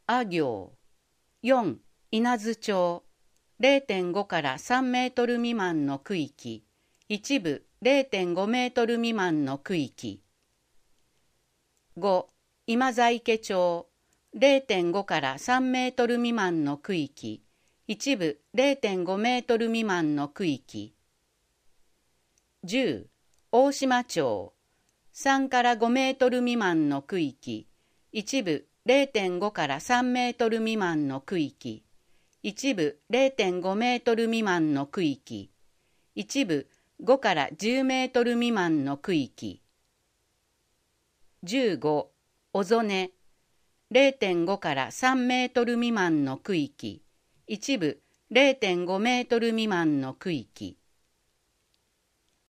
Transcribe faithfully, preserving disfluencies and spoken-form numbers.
あ行。よん、稲津町。れいてんごからさんメートル未満の区域。一部 れいてんごメートル未満の区域。ご、今在家町。れいてんごからさんメートル未満の区域。一部 れいてんごメートル未満の区域。じゅう、大島町。さんからごメートル未満の区域。一部 れいてんごからさんメートル未満の区域。一部 れいてんごメートル未満の区域。一部ごからじゅうメートル未満の区域。じゅうご、小曽根。れいてんごからさんメートル未満の区域。一部 れいてんごメートル未満の区域。